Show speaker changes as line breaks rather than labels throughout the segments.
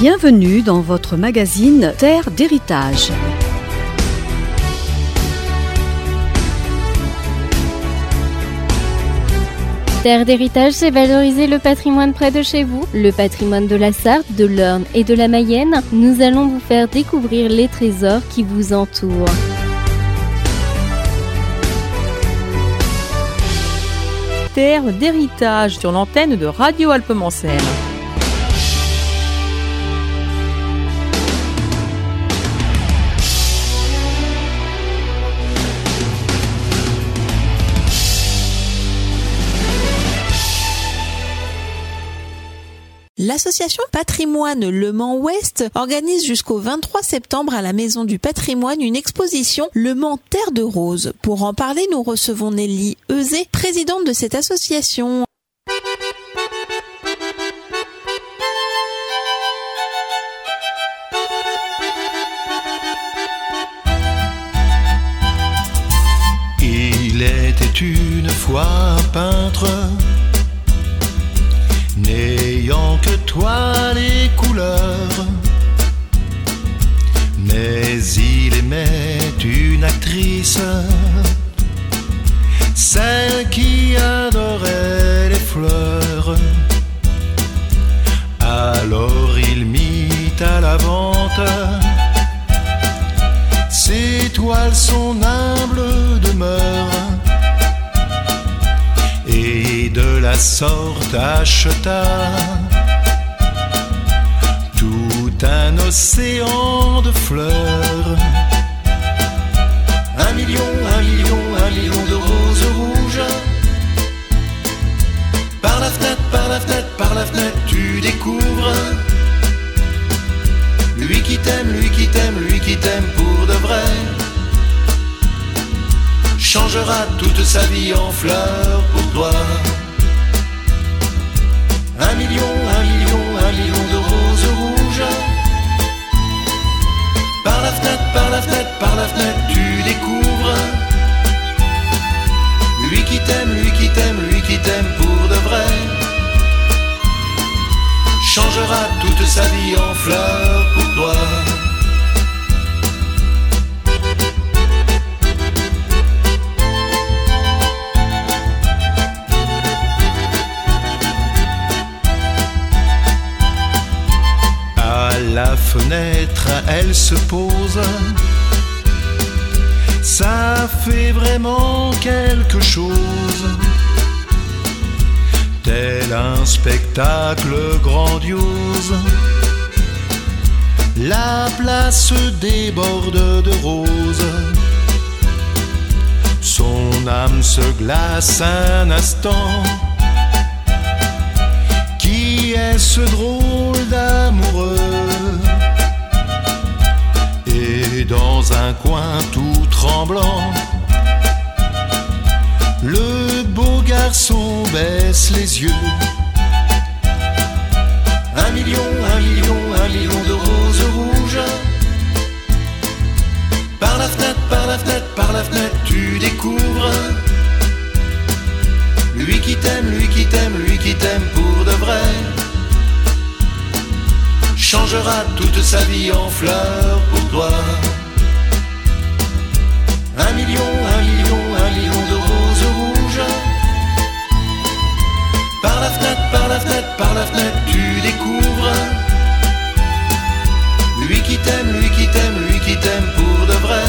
Bienvenue dans votre magazine Terre d'héritage.
Terre d'héritage, c'est valoriser le patrimoine près de chez vous, le patrimoine de la Sarthe, de l'Orne et de la Mayenne. Nous allons vous faire découvrir les trésors qui vous entourent.
Terre d'héritage sur l'antenne de Radio Alpes-Mancelles.
L'association Patrimoine Le Mans Ouest organise jusqu'au 23 septembre à la Maison du Patrimoine une exposition Le Mans Terre de Rose. Pour en parler, nous recevons Nelly Euzé, présidente de cette association.
Il était une fois un peintre, n'ayant que toile et couleurs, mais il aimait une actrice, celle qui adorait les fleurs. Alors il mit à la vente ses toiles, son humble demeure, et de la sorte acheta tout un océan de fleurs. 1 million de roses rouges. Par la fenêtre, tu découvres lui qui t'aime pour de vrai. Changera toute sa vie en fleurs pour toi. 1 million de roses rouges. Par la fenêtre, tu découvres lui qui t'aime pour de vrai. Changera toute sa vie en fleurs pour toi. La fenêtre, elle se pose, ça fait vraiment quelque chose, tel un spectacle grandiose. La place déborde de roses, son âme se glace un instant. Qui est ce drôle d'amoureux? Et dans un coin tout tremblant, le beau garçon baisse les yeux. 1 million de roses rouges. Par la fenêtre, tu découvres lui qui t'aime pour de vrai. Changera toute sa vie en fleurs pour toi. 1 million de roses rouges. Par la fenêtre, tu découvres lui qui t'aime pour de vrai.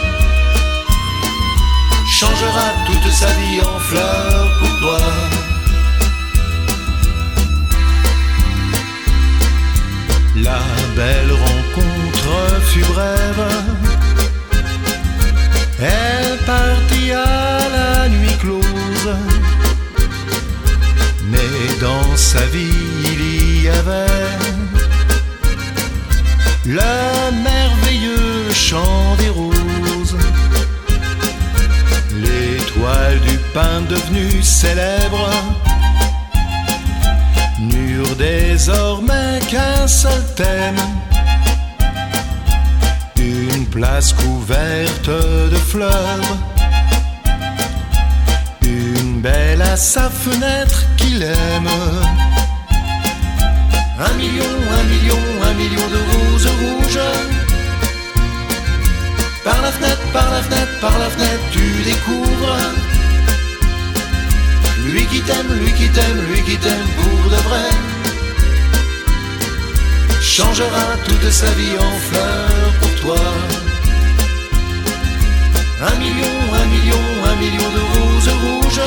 Changera toute sa vie en fleurs pour toi. La belle rencontre fut brève. Elle partit à la nuit close, mais dans sa vie il y avait le merveilleux chant des roses. L'étoile du pin devenue célèbre n'eurent désormais qu'un seul thème, une place couverte de fleurs, une belle à sa fenêtre qu'il aime. 1 million de roses rouges. Par la fenêtre, tu découvres lui qui t'aime pour de vrai. Changera toute sa vie en fleurs pour toi. 1 million de roses rouges.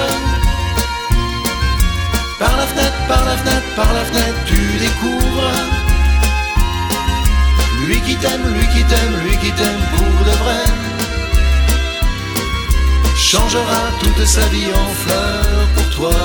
Par la fenêtre, tu découvres lui qui t'aime pour de vrai. Changera toute sa vie en fleurs pour toi.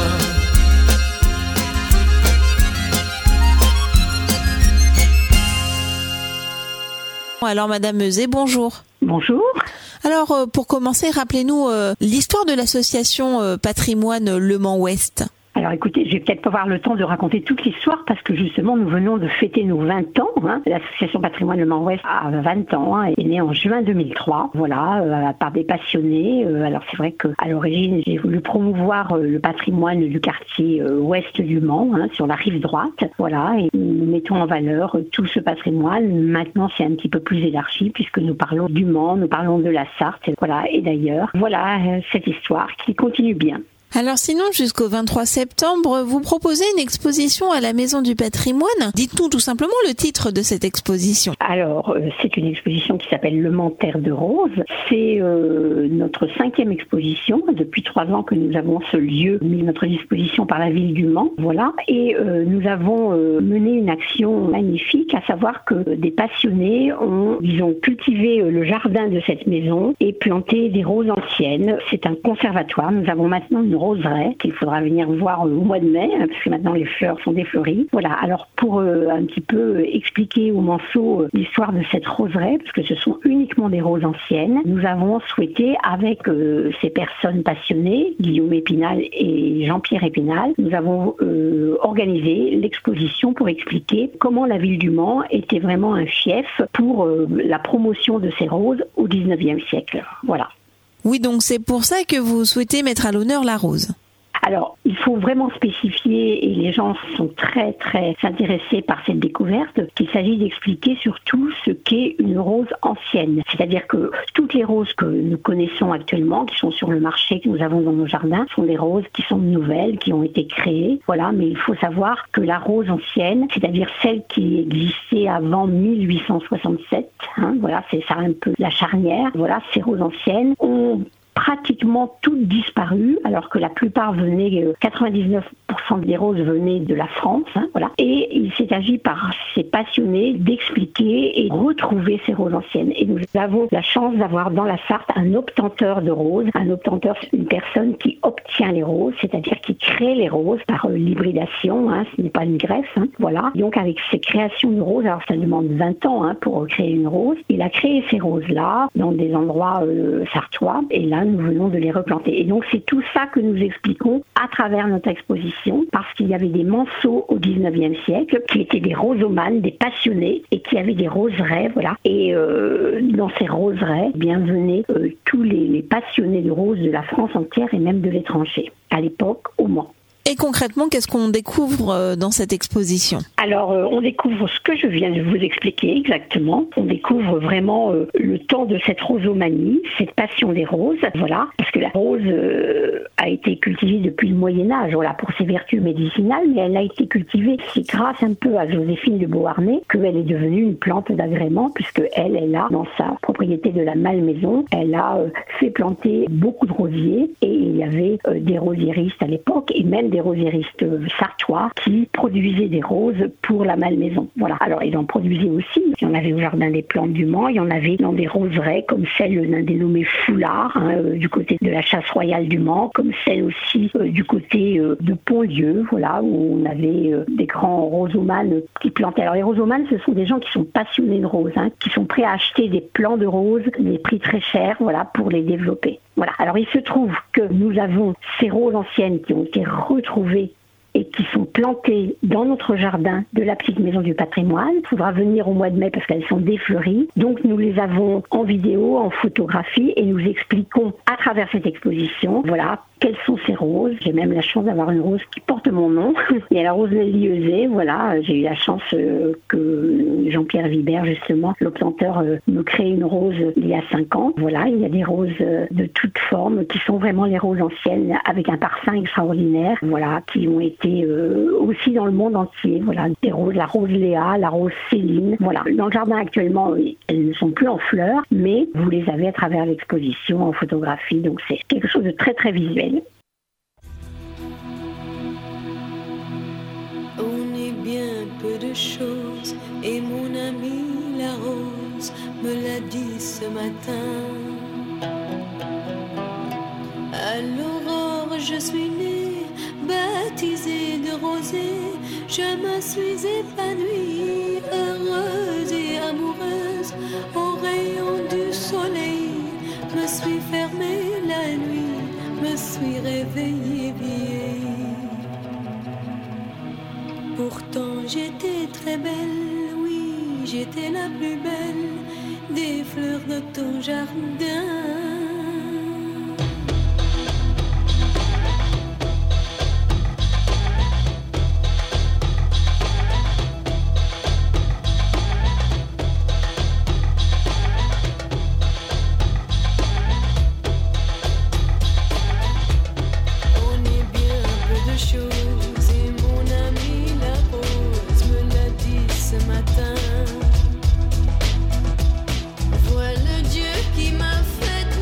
Alors Madame Euzet, bonjour.
Bonjour.
Alors pour commencer, rappelez-nous l'histoire de l'association Patrimoine Le Mans Ouest.
Alors écoutez, je vais peut-être pas avoir le temps de raconter toute l'histoire parce que justement nous venons de fêter nos 20 ans. L'association Patrimoine Le Mans Ouest a 20 ans, est née en juin 2003, par des passionnés. Alors c'est vrai qu'à l'origine j'ai voulu promouvoir le patrimoine du quartier ouest du Mans, sur la rive droite. Et nous mettons en valeur tout ce patrimoine. Maintenant c'est un petit peu plus élargi puisque nous parlons du Mans, nous parlons de la Sarthe, et d'ailleurs. Cette histoire qui continue bien.
Alors sinon, jusqu'au 23 septembre, vous proposez une exposition à la Maison du Patrimoine. Dites-nous tout simplement le titre de cette exposition.
Alors, c'est une exposition qui s'appelle Le Mans Terre de Rose. C'est notre 5e exposition. Depuis 3 ans que nous avons ce lieu mis à notre disposition par la ville du Mans. Et nous avons mené une action magnifique, à savoir que des passionnés ont, cultivé le jardin de cette maison et planté des roses anciennes. C'est un conservatoire. Nous avons maintenant une roseraie qu'il faudra venir voir au mois de mai, parce que maintenant les fleurs sont défleuries. Alors pour un petit peu expliquer au Manceau l'histoire de cette roseraie, parce que ce sont uniquement des roses anciennes, nous avons souhaité, avec ces personnes passionnées, Guillaume Épinal et Jean-Pierre Épinal, nous avons organisé l'exposition pour expliquer comment la ville du Mans était vraiment un fief pour la promotion de ces roses au 19e siècle.
Oui, donc c'est pour ça que vous souhaitez mettre à l'honneur la rose.
Alors, il faut vraiment spécifier, et les gens sont très très intéressés par cette découverte, qu'il s'agit d'expliquer surtout ce qu'est une rose ancienne. C'est-à-dire que toutes les roses que nous connaissons actuellement, qui sont sur le marché, que nous avons dans nos jardins, sont des roses qui sont nouvelles, qui ont été créées. Mais il faut savoir que la rose ancienne, c'est-à-dire celle qui existait avant 1867, c'est ça un peu la charnière, ces roses anciennes ont pratiquement toutes disparues, alors que la plupart venaient, 99% des roses venaient de la France, Et il s'est agi par ces passionnés d'expliquer et retrouver ces roses anciennes. Et nous avons la chance d'avoir dans la Sarthe un obtenteur de roses. Un obtenteur, c'est une personne qui obtient les roses, c'est-à-dire qui crée les roses par l'hybridation, ce n'est pas une greffe, Donc avec ces créations de roses, alors ça demande 20 ans pour créer une rose. Il a créé ces roses-là dans des endroits sartois, et là nous venons de les replanter. Et donc c'est tout ça que nous expliquons à travers notre exposition, parce qu'il y avait des Manceaux au 19e siècle qui étaient des rosomanes, des passionnés, et qui avaient des roseraies, Et dans ces roseraies, venaient tous les passionnés de roses de la France entière et même de l'étranger, à l'époque au Mans.
Et concrètement, qu'est-ce qu'on découvre dans cette exposition ?
Alors, on découvre ce que je viens de vous expliquer exactement. On découvre vraiment le temps de cette rosomanie, cette passion des roses, parce que la rose a été cultivée depuis le Moyen-Âge, pour ses vertus médicinales, mais elle a été cultivée, c'est grâce un peu à Joséphine de Beauharnais qu'elle est devenue une plante d'agrément, puisque elle a, dans sa propriété de la Malmaison, elle a fait planter beaucoup de rosiers, et il y avait des rosieristes à l'époque, et même des rosieristes sartois qui produisaient des roses pour la Malmaison. Alors ils en produisaient aussi. Il y en avait au Jardin des Plantes du Mans, il y en avait dans des roseraies comme celle d'un dénommé Foulard, du côté de la Chasse Royale du Mans, comme celle aussi du côté de Pontlieu, où on avait des grands rosomanes qui plantaient. Alors les rosomanes, ce sont des gens qui sont passionnés de roses, qui sont prêts à acheter des plants de roses, des prix très chers, pour les développer. Alors il se trouve que nous avons ces roses anciennes qui ont été retrouvées et qui sont plantées dans notre jardin de la petite maison du patrimoine. Il faudra venir au mois de mai parce qu'elles sont défleuries. Donc nous les avons en vidéo, en photographie, et nous expliquons à travers cette exposition, quelles sont ces roses. J'ai même la chance d'avoir une rose qui porte mon nom. Il y a la rose Nelly-Eusée, voilà. J'ai eu la chance que Jean-Pierre Vibert, justement, le planteur, me crée une rose il y a 5 ans. Voilà, il y a des roses de toutes formes qui sont vraiment les roses anciennes avec un parfum extraordinaire, voilà, qui ont été aussi dans le monde entier. Voilà, des roses, la rose Léa, la rose Céline. Voilà, dans le jardin actuellement, elles ne sont plus en fleurs, mais vous les avez à travers l'exposition en photographie, donc c'est quelque chose de très très visuel.
On est bien peu de choses et mon amie la rose me l'a dit ce matin. À l'aurore je suis née, baptisée de rosée, je me suis épanouie, heureuse et amoureuse, au rayon du soleil, me suis fermée la nuit, me suis réveillée vieille. Pourtant j'étais très belle, oui, j'étais la plus belle des fleurs de ton jardin. Vois le Dieu qui m'a fait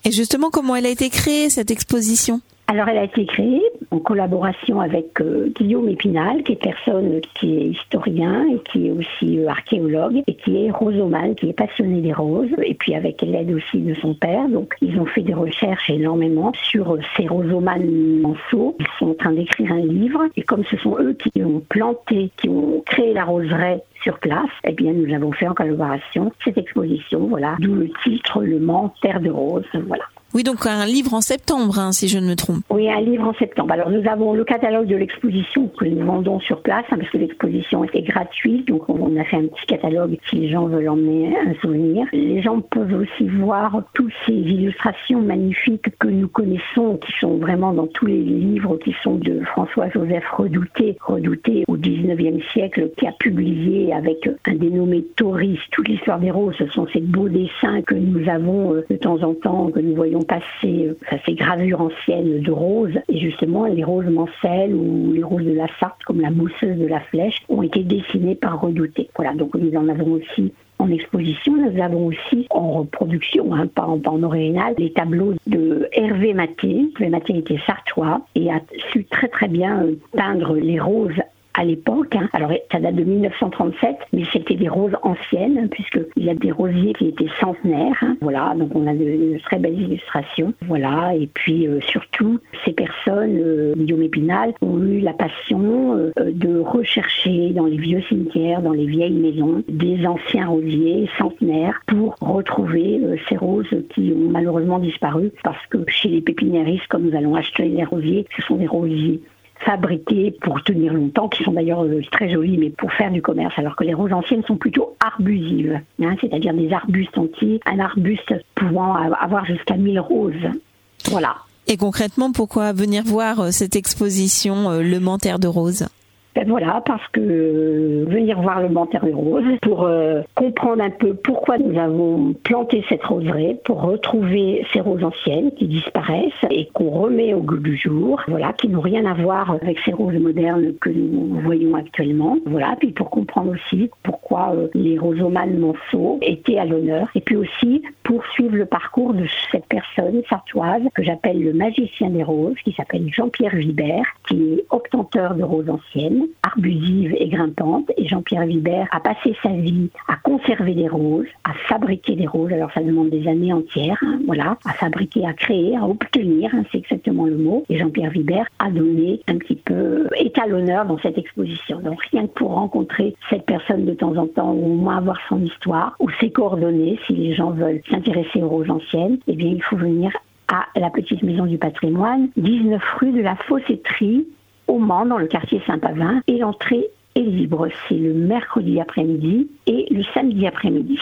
Et justement, comment elle a été créée, cette exposition ?
Alors, elle a été créée en collaboration avec Guillaume Épinal, qui est personne qui est historien et qui est aussi archéologue et qui est rosomane, qui est passionné des roses, et puis avec l'aide aussi de son père. Donc, ils ont fait des recherches énormément sur ces rosomanes manceaux. Ils sont en train d'écrire un livre, et comme ce sont eux qui ont planté, qui ont créé la roseraie sur place, eh bien, nous avons fait en collaboration cette exposition, voilà, d'où le titre Le Mans, terre de roses, voilà.
Oui, donc un livre en septembre, si je ne me trompe.
Oui, un livre en septembre. Alors, nous avons le catalogue de l'exposition que nous vendons sur place, parce que l'exposition est gratuite, donc on a fait un petit catalogue si les gens veulent emmener un souvenir. Les gens peuvent aussi voir toutes ces illustrations magnifiques que nous connaissons, qui sont vraiment dans tous les livres qui sont de François-Joseph Redouté au 19e siècle, qui a publié avec un dénommé Tauris toute l'histoire des roses. Ce sont ces beaux dessins que nous avons de temps en temps, que nous voyons passer ces gravures anciennes de roses, et justement les roses mancelles ou les roses de la Sarthe, comme la mousseuse de la Flèche, ont été dessinées par Redouté. Voilà, donc nous en avons aussi en exposition. Nous avons aussi en reproduction, pas en original, les tableaux de Hervé Maté. Hervé Maté était sartois et a su très très bien peindre les roses à l'époque. Alors ça date de 1937, mais c'était des roses anciennes, puisqu'il y a des rosiers qui étaient centenaires. Voilà, donc on a de très belles illustrations. Voilà, et puis surtout, ces personnes, Guillaume Épinal, ont eu la passion de rechercher dans les vieux cimetières, dans les vieilles maisons, des anciens rosiers centenaires pour retrouver ces roses qui ont malheureusement disparu, parce que chez les pépiniéristes, comme nous allons acheter des rosiers, ce sont des rosiers fabriqués pour tenir longtemps, qui sont d'ailleurs très jolis, mais pour faire du commerce, alors que les roses anciennes sont plutôt arbusives, c'est-à-dire des arbustes entiers, un arbuste pouvant avoir jusqu'à 1000 roses. Voilà.
Et concrètement, pourquoi venir voir cette exposition Le Mans, terre de roses ?
Voilà, parce que venir voir le Mans, terre de roses, pour comprendre un peu pourquoi nous avons planté cette roseraie, pour retrouver ces roses anciennes qui disparaissent et qu'on remet au goût du jour, voilà, qui n'ont rien à voir avec ces roses modernes que nous voyons actuellement. Voilà, puis pour comprendre aussi pourquoi les rosomanes manceaux étaient à l'honneur, et puis aussi pour suivre le parcours de cette personne sartoise que j'appelle le magicien des roses, qui s'appelle Jean-Pierre Vibert, qui est obtenteur de roses anciennes, arbusive et grimpante, et Jean-Pierre Vibert a passé sa vie à conserver des roses, à fabriquer des roses, alors ça demande des années entières, voilà, à fabriquer, à créer, à obtenir, c'est exactement le mot, et Jean-Pierre Vibert a donné un petit peu, est à l'honneur dans cette exposition. Donc rien que pour rencontrer cette personne de temps en temps, ou au moins avoir son histoire, ou ses coordonnées, si les gens veulent s'intéresser aux roses anciennes, eh bien il faut venir à la Petite Maison du Patrimoine, 19 rue de la Fosséterie, au Mans, dans le quartier Saint-Pavin, et l'entrée est libre. C'est le mercredi après-midi et le samedi après-midi.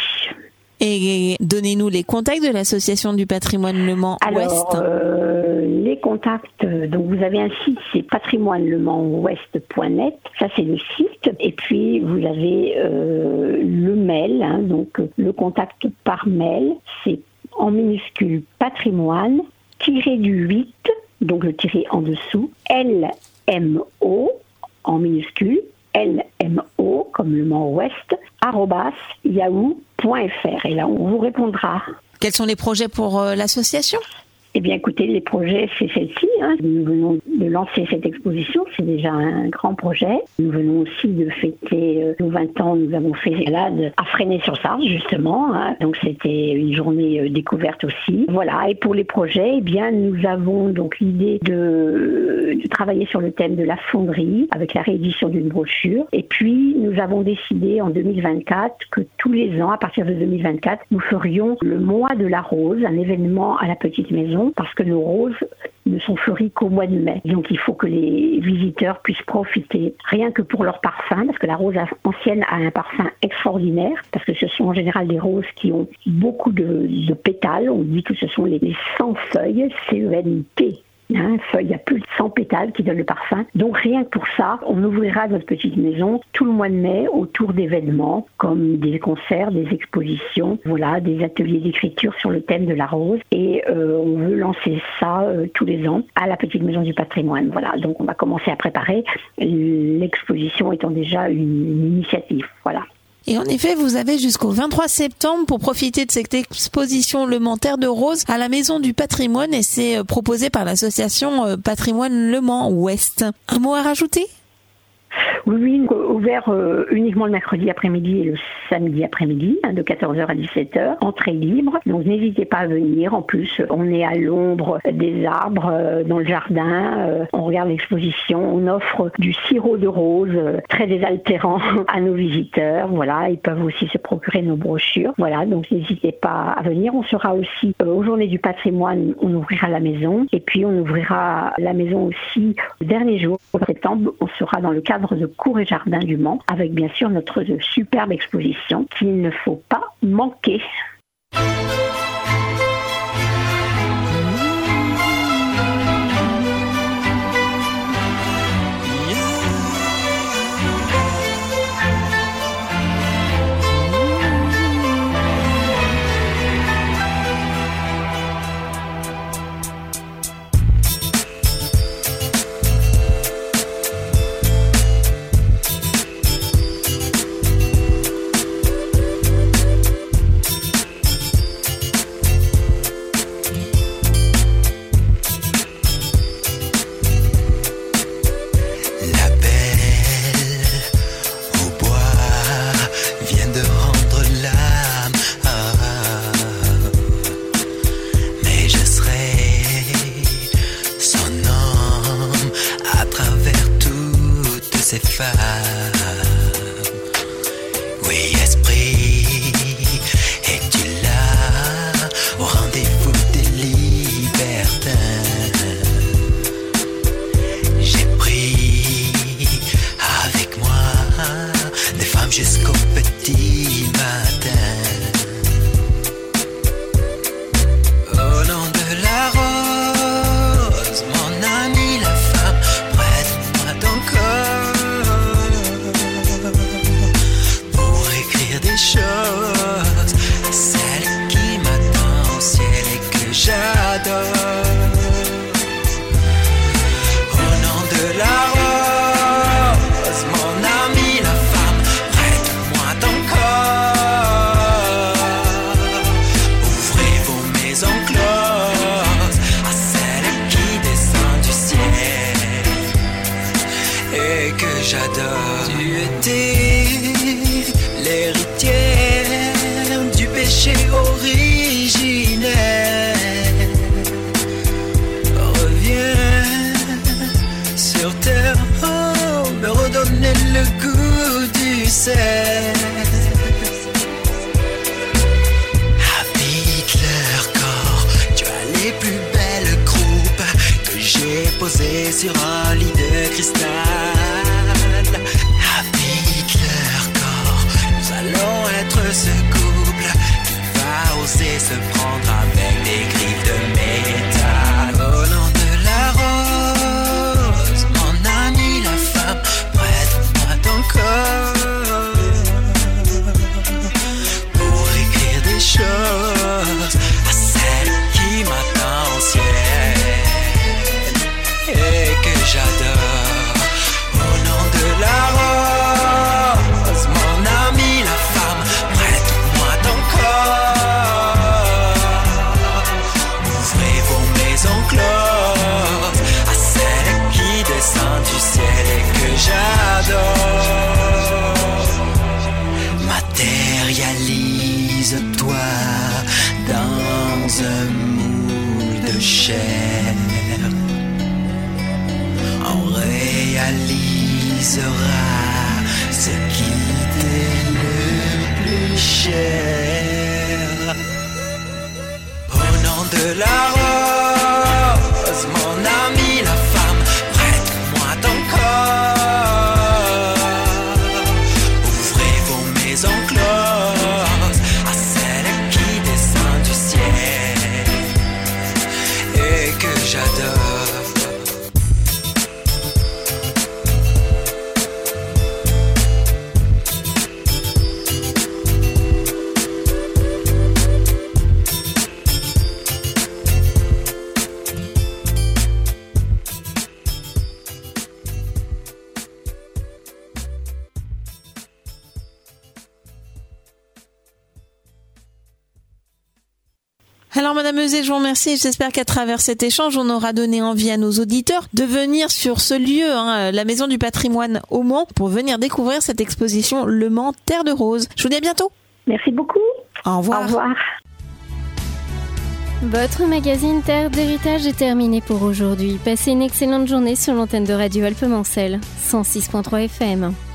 Et donnez-nous les contacts de l'association du patrimoine Le Mans Ouest.
Les contacts, donc vous avez un site, c'est patrimoine-le-mans-ouest.net, ça c'est le site, et puis vous avez le mail, donc le contact par mail, c'est en minuscule patrimoine, tiré-du-8, donc le tiré en dessous, LMO, en minuscule, LMO, comme le Mans Ouest, @yahoo.fr. Et là, on vous répondra.
Quels sont les projets pour l'association ?
Eh bien, écoutez, les projets, c'est celle-ci. Nous venons de lancer cette exposition, c'est déjà un grand projet. Nous venons aussi de fêter nos 20 ans. Nous avons fait une balade à Fresnay-sur-Sarthe, justement. Donc, c'était une journée découverte aussi. Voilà. Et pour les projets, eh bien, nous avons donc l'idée de travailler sur le thème de la fonderie, avec la réédition d'une brochure. Et puis, nous avons décidé en 2024 que tous les ans, à partir de 2024, nous ferions le mois de la rose, un événement à la Petite Maison, parce que nos roses ne sont fleuries qu'au mois de mai. Donc il faut que les visiteurs puissent profiter, rien que pour leur parfum, parce que la rose ancienne a un parfum extraordinaire, parce que ce sont en général des roses qui ont beaucoup de pétales. On dit que ce sont les 100 feuilles, CENT. Feuille à plus de 100 pétales qui donnent le parfum. Donc rien que pour ça, on ouvrira notre petite maison tout le mois de mai autour d'événements comme des concerts, des expositions, voilà, des ateliers d'écriture sur le thème de la rose. Et on veut lancer ça tous les ans à la Petite Maison du Patrimoine. Voilà, donc on va commencer à préparer, l'exposition étant déjà une initiative. Voilà.
Et en effet, vous avez jusqu'au 23 septembre pour profiter de cette exposition Le Mans Terre de Rose à la Maison du Patrimoine et c'est proposé par l'association Patrimoine Le Mans Ouest. Un mot à rajouter ?
Oui, ouvert uniquement le mercredi après-midi et le samedi après-midi, de 14h à 17h, entrée libre. Donc n'hésitez pas à venir. En plus, on est à l'ombre des arbres, dans le jardin. On regarde l'exposition. On offre du sirop de rose très désaltérant à nos visiteurs. Voilà, ils peuvent aussi se procurer nos brochures. Voilà, donc n'hésitez pas à venir. On sera aussi aux Journées du Patrimoine. On ouvrira la maison. Et puis on ouvrira la maison aussi le dernier jour, en septembre. On sera dans le cadre de Cours et Jardin du Mans, avec bien sûr notre superbe exposition qu'il ne faut pas manquer.
Sur un lit de cristal, habite leur corps. Nous allons être ce couple qui va oser se prendre avec des griffes de métal. Au nom de la rose, mon ami, la femme, prête-moi ton corps pour écrire des choses à celle qui m'attend au ciel et que j'adore. Au nom de la rose, mon ami, la femme, prête-moi ton corps. Ouvrez vos maisons closes à celle qui descend du ciel et que j'adore. Matérialise-toi dans un moule de chair. On réalisera ce qui t'est le plus cher. Au nom de la rose, mon ami, la femme, prête-moi ton corps. Ouvrez vos maisons closes à celle qui descend du ciel et que j'adore.
Alors Madame Euzé, je vous remercie et j'espère qu'à travers cet échange, on aura donné envie à nos auditeurs de venir sur ce lieu, la Maison du Patrimoine au Mans, pour venir découvrir cette exposition Le Mans Terre de Rose. Je vous dis à bientôt.
Merci beaucoup.
Au revoir.
Au revoir.
Votre magazine Terre d'Héritage est terminé pour aujourd'hui. Passez une excellente journée sur l'antenne de Radio Alpemancel, 106.3 FM.